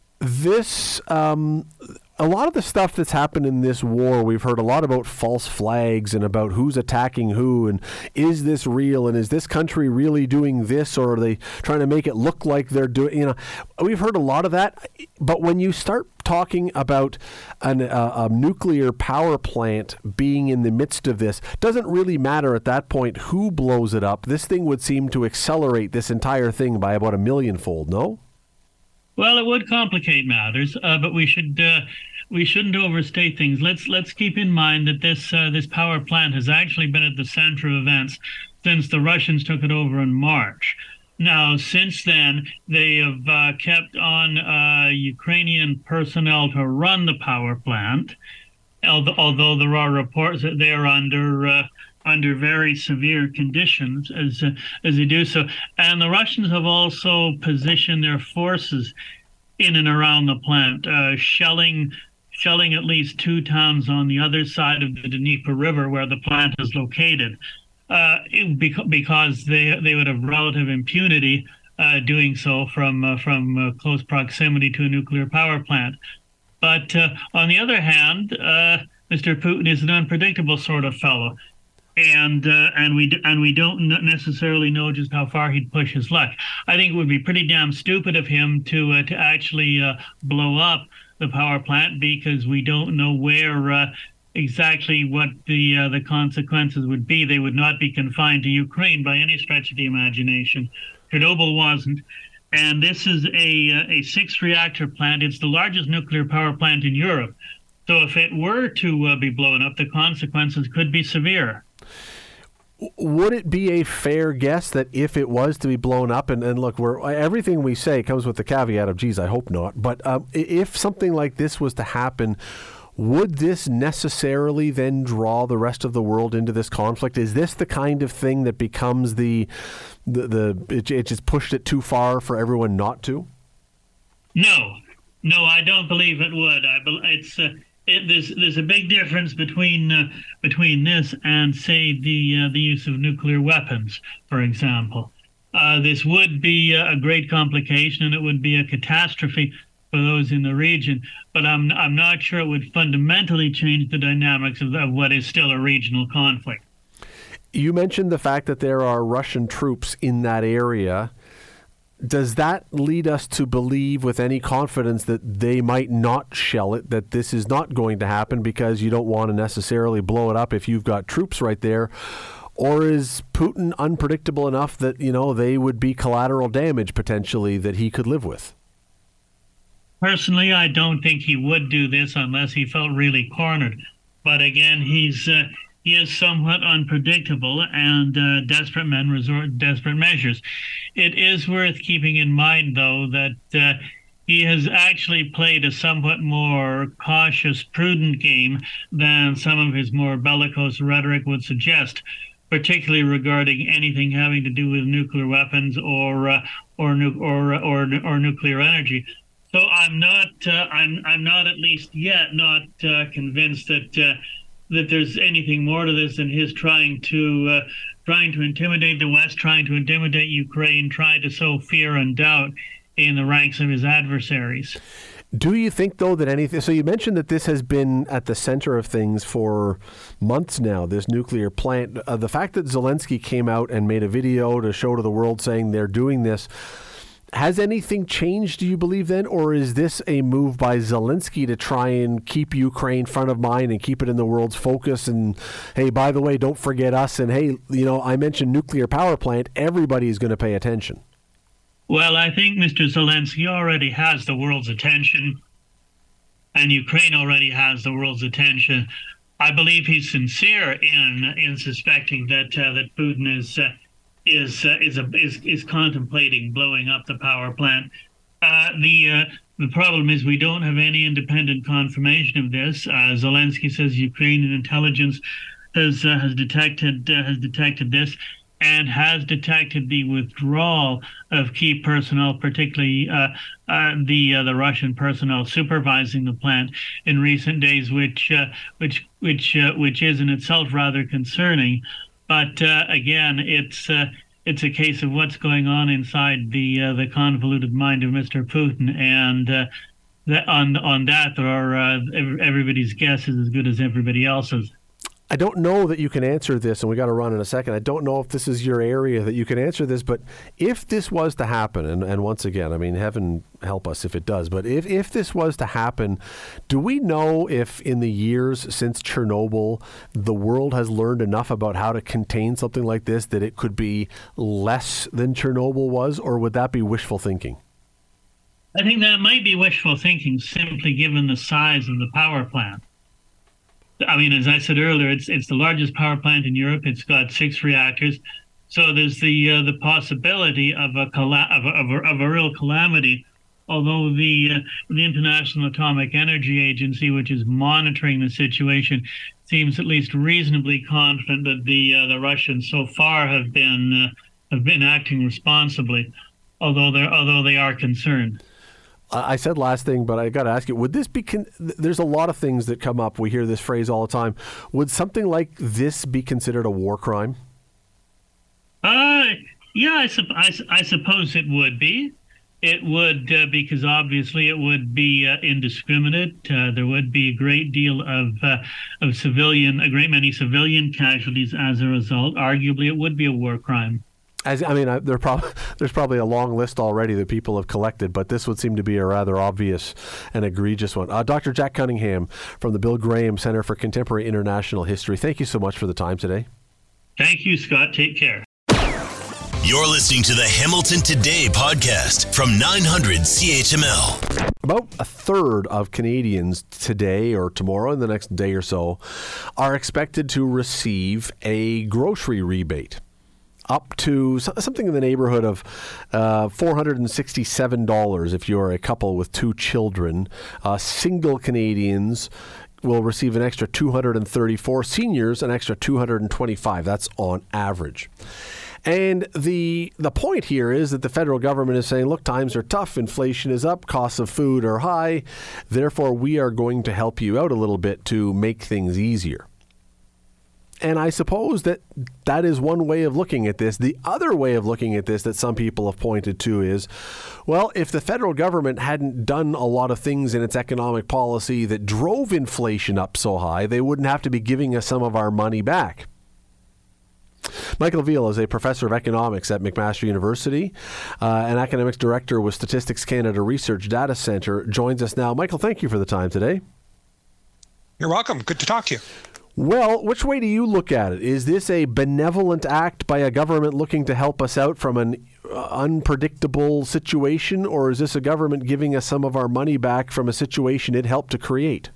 This... Um, A lot of the stuff that's happened in this war, we've heard a lot about false flags and about who's attacking who and is this real and is this country really doing this or are they trying to make it look like they're doing, you know, we've heard a lot of that. But when you start talking about an, uh, a nuclear power plant being in the midst of this, doesn't really matter at that point who blows it up. This thing would seem to accelerate this entire thing by about a millionfold, no? Well, it would complicate matters, uh, but we should uh, we shouldn't overstate things. Let's let's keep in mind that this uh, this power plant has actually been at the center of events since the Russians took it over in March. Now, since then, they have uh, kept on uh, Ukrainian personnel to run the power plant, although, although there are reports that they are under uh, under very severe conditions as uh, as they do so. And the Russians have also positioned their forces in and around the plant, uh, shelling shelling at least two towns on the other side of the Dnieper River where the plant is located, uh, it, because they they would have relative impunity uh, doing so from uh, from uh, close proximity to a nuclear power plant. But uh, on the other hand, uh, Mister Putin is an unpredictable sort of fellow. And uh, and we and we don't necessarily know just how far he'd push his luck. I think it would be pretty damn stupid of him to uh, to actually uh, blow up the power plant because we don't know where uh, exactly what the uh, the consequences would be. They would not be confined to Ukraine by any stretch of the imagination. Chernobyl wasn't, and this is a a six reactor plant. It's the largest nuclear power plant in Europe. So if it were to uh, be blown up, the consequences could be severe. Would it be a fair guess that if it was to be blown up, and, and look, we're, everything we say comes with the caveat of, geez, I hope not, but um, if something like this was to happen, would this necessarily then draw the rest of the world into this conflict? Is this the kind of thing that becomes the, the, the it, it just pushed it too far for everyone not to? No, no, I don't believe it would. I be, it's... Uh, It, there's there's a big difference between uh, between this and, say, the uh, the use of nuclear weapons, for example. Uh, this would be a great complication, and it would be a catastrophe for those in the region. But I'm I'm not sure it would fundamentally change the dynamics of, of what is still a regional conflict. You mentioned the fact that there are Russian troops in that area. Does that lead us to believe with any confidence that they might not shell it, that this is not going to happen because you don't want to necessarily blow it up if you've got troops right there? Or is Putin unpredictable enough that, you know, they would be collateral damage potentially that he could live with? Personally, I don't think he would do this unless he felt really cornered. But again, he's uh, he is somewhat unpredictable, and uh, desperate men resort to desperate measures. It is worth keeping in mind, though, that uh, he has actually played a somewhat more cautious, prudent game than some of his more bellicose rhetoric would suggest, particularly regarding anything having to do with nuclear weapons or uh, or, nu- or or or nuclear energy. So I'm not uh, I'm I'm not at least yet not uh, convinced that uh, that there's anything more to this than his trying to uh, trying to intimidate the West, trying to intimidate Ukraine, trying to sow fear and doubt in the ranks of his adversaries. Do you think, though, that anything... So you mentioned that this has been at the center of things for months now, this nuclear plant. Uh, the fact that Zelensky came out and made a video to show to the world saying they're doing this, has anything changed, do you believe, then? Or is this a move by Zelensky to try and keep Ukraine front of mind and keep it in the world's focus? And, hey, by the way, don't forget us. And, hey, you know, I mentioned nuclear power plant. Everybody's going to pay attention. Well, I think Mister Zelensky already has the world's attention, and Ukraine already has the world's attention. I believe he's sincere in in suspecting that uh, that Putin is uh, is uh, is, a, is is contemplating blowing up the power plant. Uh, the uh, the problem is we don't have any independent confirmation of this. Uh, Zelensky says Ukrainian intelligence has uh, has detected uh, has detected this. And has detected the withdrawal of key personnel, particularly uh, uh, the uh, the Russian personnel supervising the plant in recent days, which uh, which which uh, which is in itself rather concerning. But uh, again, it's uh, it's a case of what's going on inside the uh, the convoluted mind of Mister Putin, and uh, that on on that there are uh, everybody's guess is as good as everybody else's. I don't know that you can answer this, and we got to run in a second. I don't know if this is your area that you can answer this, but if this was to happen, and, and once again, I mean, heaven help us if it does, but if, if this was to happen, do we know if in the years since Chernobyl, the world has learned enough about how to contain something like this that it could be less than Chernobyl was, or would that be wishful thinking? I think that might be wishful thinking, simply given the size of the power plant. I mean, as I said earlier, it's it's the largest power plant in Europe. It's got six reactors, so there's the uh, the possibility of a, colla- of, a, of, a, of a real calamity. Although the uh, the International Atomic Energy Agency, which is monitoring the situation, seems at least reasonably confident that the uh, the Russians so far have been uh, have been acting responsibly, although they although they are concerned. I said last thing, but I got to ask you, would this be, con- there's a lot of things that come up. We hear this phrase all the time. Would something like this be considered a war crime? Uh, yeah, I, sup- I, I suppose it would be. It would, uh, because obviously it would be uh, indiscriminate. Uh, there would be a great deal of uh, of civilian, a great many civilian casualties as a result. Arguably, it would be a war crime. As, I mean, I, there prob- there's probably a long list already that people have collected, but this would seem to be a rather obvious and egregious one. Uh, Doctor Jack Cunningham from the Bill Graham Center for Contemporary International History, thank you so much for the time today. Thank you, Scott. Take care. You're listening to the Hamilton Today podcast from nine hundred C H M L. About a third of Canadians today or tomorrow, in the next day or so, are expected to receive a grocery rebate, up to something in the neighborhood of uh, four hundred sixty-seven dollars if you're a couple with two children. Uh, single Canadians will receive an extra two hundred thirty-four. Seniors, an extra two hundred twenty-five. That's on average. And the the point here is that the federal government is saying, look, times are tough, inflation is up, costs of food are high, therefore we are going to help you out a little bit to make things easier. And I suppose that that is one way of looking at this. The other way of looking at this that some people have pointed to is, well, if the federal government hadn't done a lot of things in its economic policy that drove inflation up so high, they wouldn't have to be giving us some of our money back. Michael Veal is a professor of economics at McMaster University, uh, an academics director with Statistics Canada Research Data Centre, joins us now. Michael, thank you for the time today. You're welcome. Good to talk to you. Well, which way do you look at it? Is this a benevolent act by a government looking to help us out from an unpredictable situation, or is this a government giving us some of our money back from a situation it helped to create?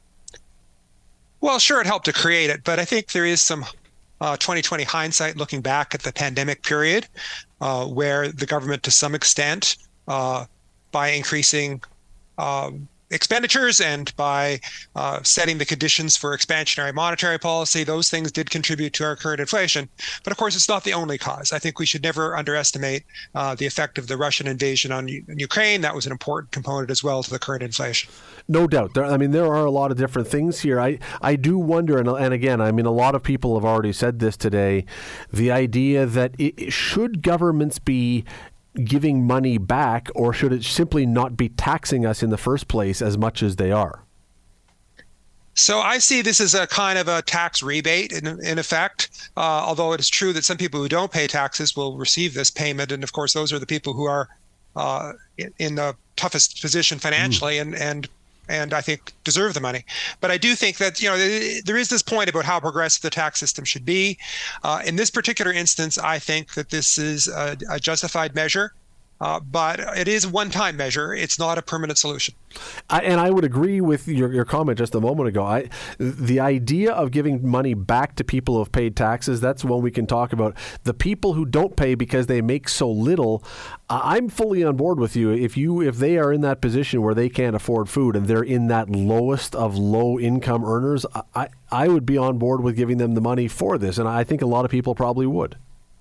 Well, sure, it helped to create it, but I think there is some uh, twenty twenty hindsight looking back at the pandemic period uh, where the government, to some extent, uh, by increasing um, expenditures and by uh, setting the conditions for expansionary monetary policy. Those things did contribute to our current inflation. But of course, it's not the only cause. I think we should never underestimate uh, the effect of the Russian invasion on U- Ukraine. That was an important component as well to the current inflation. No doubt. There, I mean, there are a lot of different things here. I, I do wonder, and, and again, I mean, a lot of people have already said this today, the idea that it, should governments be giving money back, or should it simply not be taxing us in the first place as much as they are? So I see this as a kind of a tax rebate in, in effect, uh, although it is true that some people who don't pay taxes will receive this payment. And of course, those are the people who are uh, in, in the toughest position financially mm. and, and and I think deserve the money. But I do think that, you know, there is this point about how progressive the tax system should be. Uh, in this particular instance, I think that this is a, a justified measure. Uh, but it is a one-time measure. It's not a permanent solution. I, and I would agree with your, your comment just a moment ago. I, the idea of giving money back to people who have paid taxes, that's one we can talk about. The people who don't pay because they make so little, uh, I'm fully on board with you. If you if they are in that position where they can't afford food and they're in that lowest of low-income earners, I, I would be on board with giving them the money for this. And I think a lot of people probably would.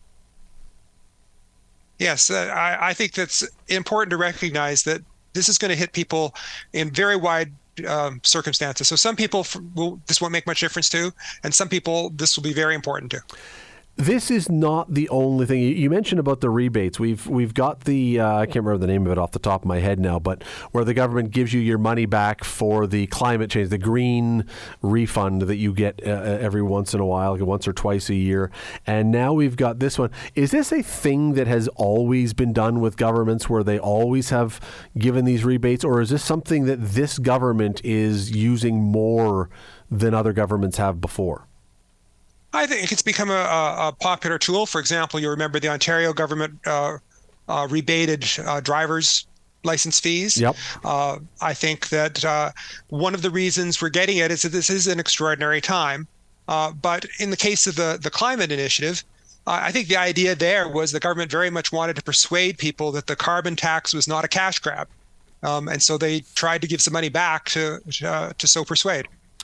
Yes, uh, I, I think that's important to recognize that this is going to hit people in very wide um, circumstances. So some people will, this won't make much difference to, and some people this will be very important to. This is not the only thing. You mentioned about the rebates. We've we've got the, uh, I can't remember the name of it off the top of my head now, but where the government gives you your money back for the climate change, the green refund that you get uh, every once in a while, once or twice a year. And now we've got this one. Is this a thing that has always been done with governments where they always have given these rebates? Or is this something that this government is using more than other governments have before? I think it's become a, a popular tool. For example, you remember the Ontario government uh, uh, rebated uh, driver's license fees. Yep. Uh, I think that uh, one of the reasons we're getting it is that this is an extraordinary time. Uh, but in the case of the, the climate initiative, uh, I think the idea there was the government very much wanted to persuade people that the carbon tax was not a cash grab. Um, and so they tried to give some money back to, uh, to so persuade.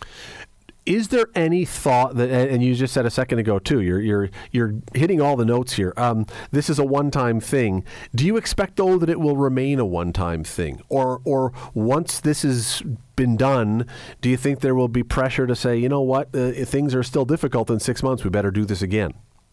Is there any thought that, and you just said a second ago too, you're you're you're hitting all the notes here. Um, this is a one-time thing. Do you expect though that it will remain a one-time thing, or or once this has been done, do you think there will be pressure to say, you know what, uh, if things are still difficult in six months, we better do this again?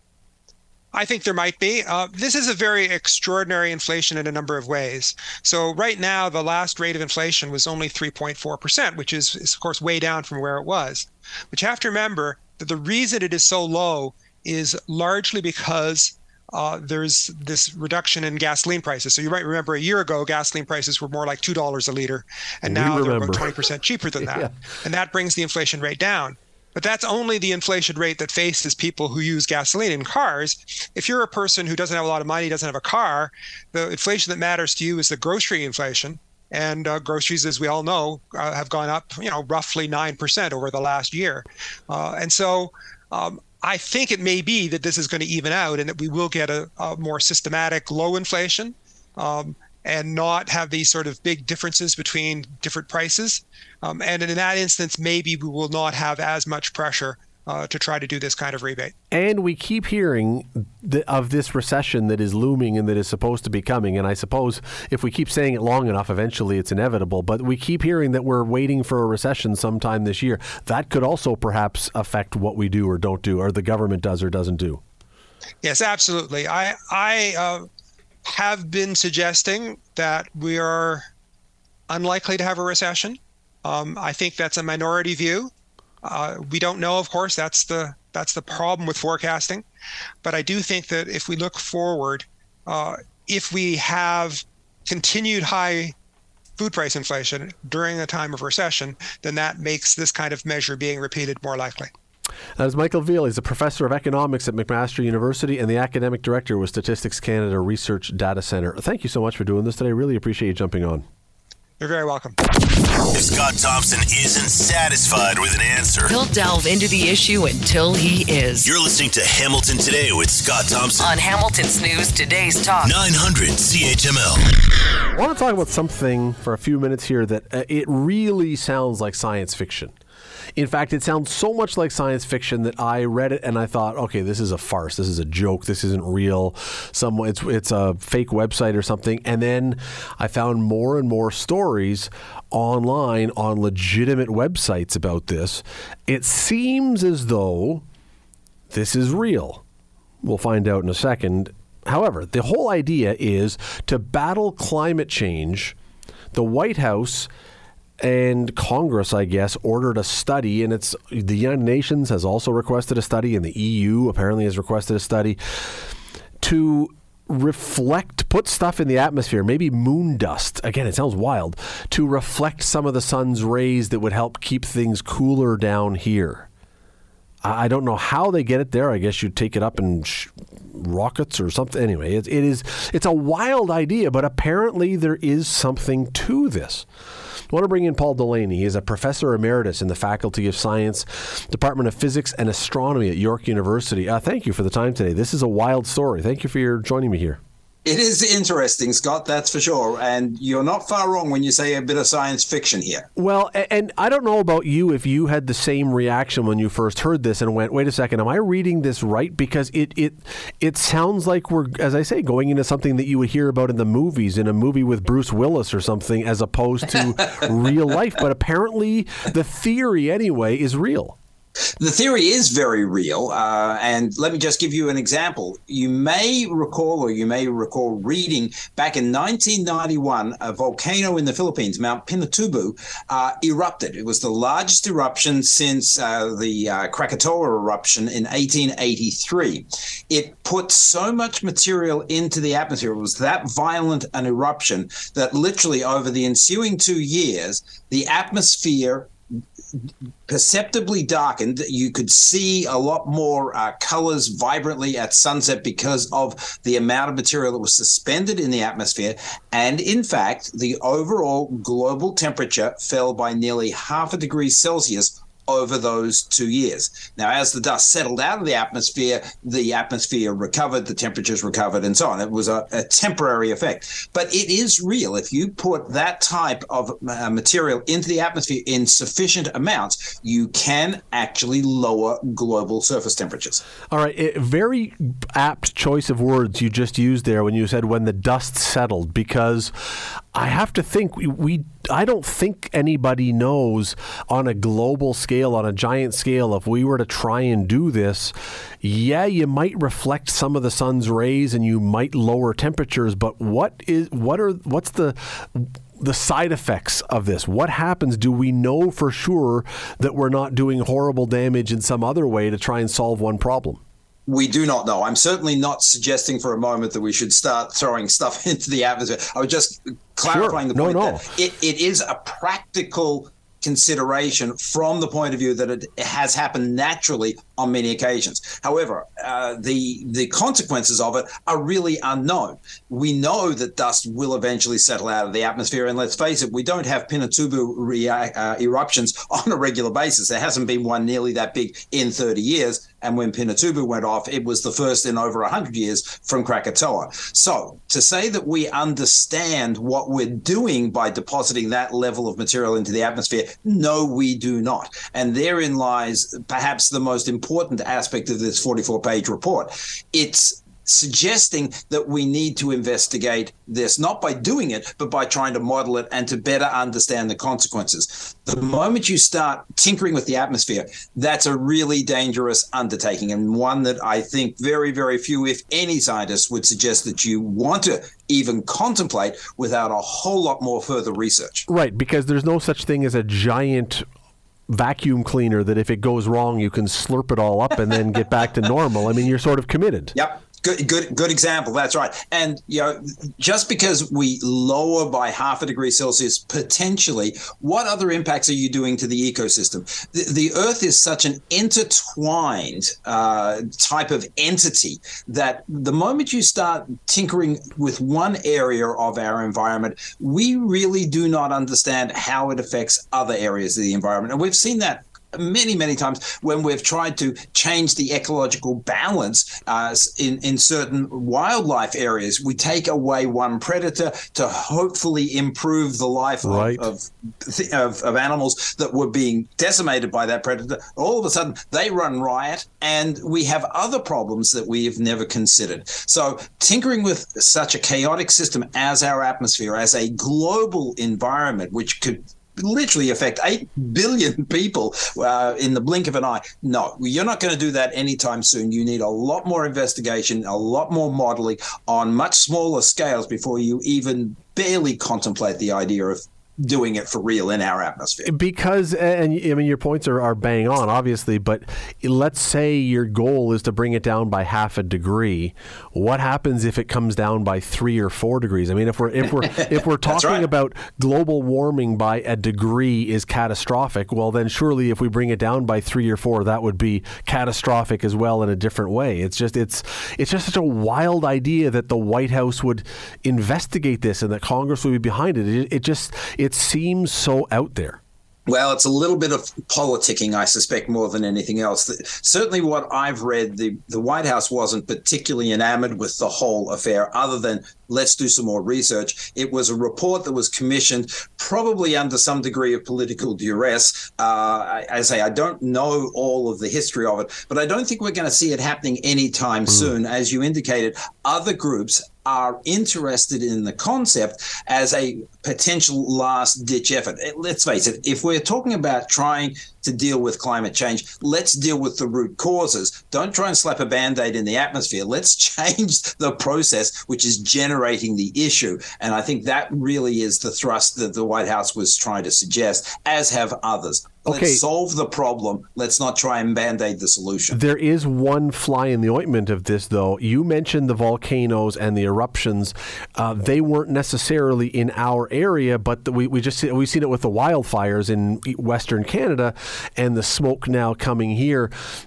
I think there might be. Uh, this is a very extraordinary inflation in a number of ways. So right now, the last rate of inflation was only three point four percent, which is, is, of course, way down from where it was. But you have to remember that the reason it is so low is largely because uh, there's this reduction in gasoline prices. So you might remember a year ago, gasoline prices were more like two dollars a liter, and now they're about twenty percent cheaper than that. Yeah. And that brings the inflation rate down. But that's only the inflation rate that faces people who use gasoline in cars. If you're a person who doesn't have a lot of money, doesn't have a car, the inflation that matters to you is the grocery inflation. And uh, groceries, as we all know, uh, have gone up, you know, roughly nine percent over the last year. Uh, and so um, I think it may be that this is going to even out and that we will get a, a more systematic low inflation um, and not have these sort of big differences between different prices. Um, and in that instance, maybe we will not have as much pressure uh, to try to do this kind of rebate. And we keep hearing the, of this recession that is looming and that is supposed to be coming. And I suppose if we keep saying it long enough, eventually it's inevitable. But we keep hearing that we're waiting for a recession sometime this year. That could also perhaps affect what we do or don't do, or the government does or doesn't do. Yes, absolutely. I, I uh, have been suggesting that we are unlikely to have a recession. Um, I think that's a minority view. Uh, we don't know, of course, that's the that's the problem with forecasting. But I do think that if we look forward, uh, if we have continued high food price inflation during a time of recession, then that makes this kind of measure being repeated more likely. That is Michael Veal. He's a professor of economics at McMaster University and the academic director with Statistics Canada Research Data Center. Thank you so much for doing this today. Really appreciate you jumping on. You're very welcome. If Scott Thompson isn't satisfied with an answer, He'll delve into the issue until he is. You're listening to Hamilton Today with Scott Thompson On Hamilton's News Today's Talk. nine hundred C H M L. I want to talk about something for a few minutes here that uh, it really sounds like science fiction. In fact, it sounds so much like science fiction that I read it and I thought, okay, this is a farce. This is a joke. This isn't real. Some it's it's a fake website or something. And then I found more and more stories online on legitimate websites about this. It seems as though this is real. We'll find out in a second. However, the whole idea is to battle climate change. The White House and Congress, I guess, ordered a study, and it's the United Nations has also requested a study, and the E U apparently has requested a study to reflect, put stuff in the atmosphere, maybe moon dust. Again, it sounds wild, to reflect some of the sun's rays that would help keep things cooler down here. I don't know how they get it there. I guess you take it up in sh- rockets or something. Anyway, it, it is, it's a wild idea, but apparently there is something to this. I want to bring in Paul Delaney. He is a professor emeritus in the Faculty of Science, Department of Physics and Astronomy at York University. Uh, thank you for the time today. This is a wild story. Thank you for your joining me here. It is interesting, Scott, that's for sure. And you're not far wrong when you say a bit of science fiction here. Well, and I don't know about you if you had the same reaction when you first heard this and went, wait a second, am I reading this right? Because it it it sounds like we're, as I say, going into something that you would hear about in the movies, in a movie with Bruce Willis or something, as opposed to real life. But apparently the theory, anyway, is real. The theory is very real, uh, and let me just give you an example. You may recall, or you may recall reading back in nineteen ninety-one, a volcano in the Philippines, Mount Pinatubo, uh, erupted. It was the largest eruption since uh, the uh, Krakatoa eruption in eighteen eighty-three. It put so much material into the atmosphere, it was that violent an eruption, that literally over the ensuing two years, the atmosphere perceptibly darkened. You could see a lot more uh, colors vibrantly at sunset because of the amount of material that was suspended in the atmosphere. And in fact, the overall global temperature fell by nearly half a degree Celsius over those two years. Now, as the dust settled out of the atmosphere, the atmosphere recovered, the temperatures recovered, and so on. It was a, a temporary effect. But it is real. If you put that type of uh, material into the atmosphere in sufficient amounts, you can actually lower global surface temperatures. All right. A very apt choice of words you just used there when you said when the dust settled, because I have to think we, we I don't think anybody knows on a global scale, on a giant scale, if we were to try and do this, yeah, you might reflect some of the sun's rays and you might lower temperatures, but what is what are what's the the side effects of this? What happens? Do we know for sure that we're not doing horrible damage in some other way to try and solve one problem? We do not know. I'm certainly not suggesting for a moment that we should start throwing stuff into the atmosphere. I was just clarifying sure. the point no, no. that it, it is a practical consideration from the point of view that it has happened naturally on many occasions. However, uh, the the consequences of it are really unknown. We know that dust will eventually settle out of the atmosphere, and let's face it, we don't have Pinatubo rea- uh, eruptions on a regular basis. There hasn't been one nearly that big in thirty years, and when Pinatubo went off, it was the first in over one hundred years from Krakatoa. So to say that we understand what we're doing by depositing that level of material into the atmosphere, no, we do not. And therein lies perhaps the most important aspect of this forty-four page report. It's suggesting that we need to investigate this, not by doing it, but by trying to model it and to better understand the consequences. The moment you start tinkering with the atmosphere, that's a really dangerous undertaking, and one that I think very, very few, if any, scientists would suggest that you want to even contemplate without a whole lot more further research. Right, because there's no such thing as a giant vacuum cleaner that if it goes wrong, you can slurp it all up and then get back to normal. I mean, you're sort of committed. Yep. Good, good, good example. That's right. And, you know, just because we lower by half a degree Celsius, potentially, what other impacts are you doing to the ecosystem? The, the Earth is such an intertwined uh, type of entity that the moment you start tinkering with one area of our environment, we really do not understand how it affects other areas of the environment. And we've seen that many, many times when we've tried to change the ecological balance uh, in, in certain wildlife areas. We take away one predator to hopefully improve the life right. of, of, of, of animals that were being decimated by that predator. All of a sudden, they run riot, and we have other problems that we have never considered. So tinkering with such a chaotic system as our atmosphere, as a global environment, which could literally affect eight billion people uh, in the blink of an eye. No, you're not going to do that anytime soon. You need a lot more investigation, a lot more modeling on much smaller scales before you even barely contemplate the idea of doing it for real in our atmosphere. Because, and I mean, your points are, are bang on, obviously, but let's say your goal is to bring it down by half a degree. What happens if it comes down by three or four degrees? I mean, if we're if we're if we're talking right. about global warming by a degree is catastrophic, well, then surely if we bring it down by three or four, that would be catastrophic as well in a different way. It's just it's it's just such a wild idea that the White House would investigate this and that Congress would be behind it. It, it just it seems so out there. Well, it's a little bit of politicking, I suspect, more than anything else. Certainly what I've read, the, the White House wasn't particularly enamored with the whole affair, other than let's do some more research. It was a report that was commissioned probably under some degree of political duress. Uh, I, I say I don't know all of the history of it, but I don't think we're going to see it happening anytime mm. soon. As you indicated, other groups are interested in the concept as a potential last-ditch effort. Let's face it, if we're talking about trying to deal with climate change, let's deal with the root causes. Don't try and slap a Band-Aid in the atmosphere. Let's change the process which is generating the issue. And I think that really is the thrust that the White House was trying to suggest, as have others. Let's okay. solve the problem. Let's not try and Band-Aid the solution. There is one fly in the ointment of this, though. You mentioned the volcanoes and the eruptions. Uh, they weren't necessarily in our area, but the, we, we just we've seen it with the wildfires in Western Canada and the smoke now coming here.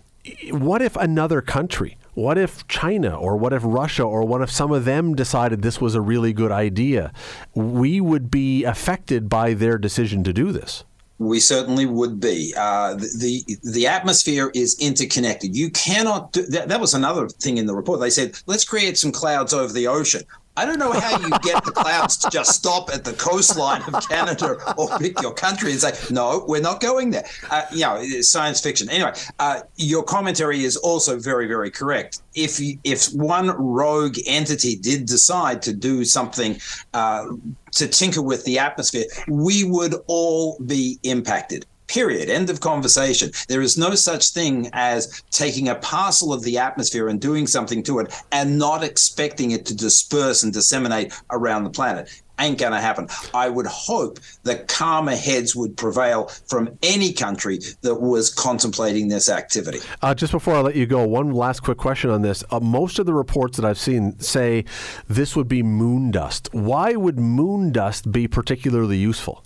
What if another country, what if China or what if Russia or what if some of them decided this was a really good idea? We would be affected by their decision to do this. We certainly would be. Uh, the, the the atmosphere is interconnected. You cannot do that. That was another thing in the report. They said, let's create some clouds over the ocean. I don't know how you get the clouds to just stop at the coastline of Canada or pick your country and say, no, we're not going there. Uh, you know, it's science fiction. Anyway, uh, your commentary is also very, very correct. If if one rogue entity did decide to do something uh, to tinker with the atmosphere, we would all be impacted. Period. End of conversation. There is no such thing as taking a parcel of the atmosphere and doing something to it and not expecting it to disperse and disseminate around the planet. Ain't going to happen. I would hope that calmer heads would prevail from any country that was contemplating this activity. Uh, just before I let you go, one last quick question on this. Uh, most of the reports that I've seen say this would be moon dust. Why would moon dust be particularly useful?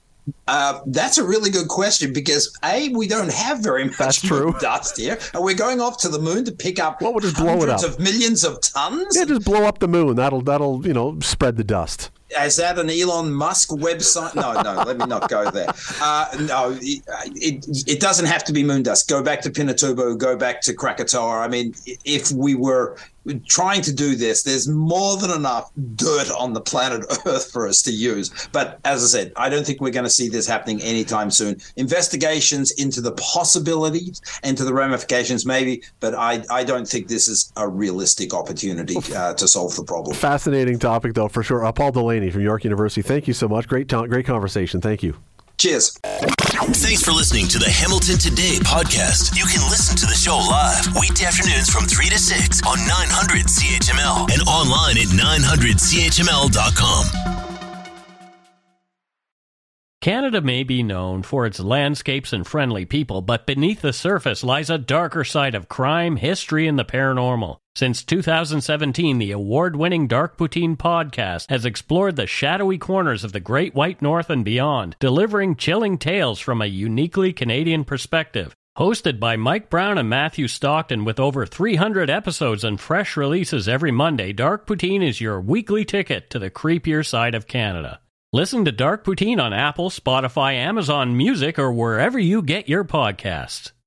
Uh, that's a really good question because, A, we don't have very much that's true. dust here. And we're going off to the moon to pick up what would just blow it up? Of millions of tons? Yeah, just blow up the moon. That'll, that'll you know, spread the dust. Is that an Elon Musk website? No, no, let me not go there. Uh, no, it, it it doesn't have to be moon dust. Go back to Pinatubo, go back to Krakatoa. I mean, if we were trying to do this, there's more than enough dirt on the planet Earth for us to use. But as I said, I don't think we're going to see this happening anytime soon. Investigations into the possibilities and to the ramifications, maybe, but I, I don't think this is a realistic opportunity uh, to solve the problem. Fascinating topic, though, for sure. Uh, Paul Delaney from York University, thank you so much. Great, t- great conversation. Thank you. Cheers. Thanks for listening to the Hamilton Today podcast. You can listen to the show live weekday afternoons from three to six on nine hundred C H M L and online at nine hundred C H M L dot com. Canada may be known for its landscapes and friendly people, but beneath the surface lies a darker side of crime, history, and the paranormal. Since two thousand seventeen, the award-winning Dark Poutine podcast has explored the shadowy corners of the Great White North and beyond, delivering chilling tales from a uniquely Canadian perspective. Hosted by Mike Brown and Matthew Stockton with over three hundred episodes and fresh releases every Monday, Dark Poutine is your weekly ticket to the creepier side of Canada. Listen to Dark Poutine on Apple, Spotify, Amazon Music, or wherever you get your podcasts.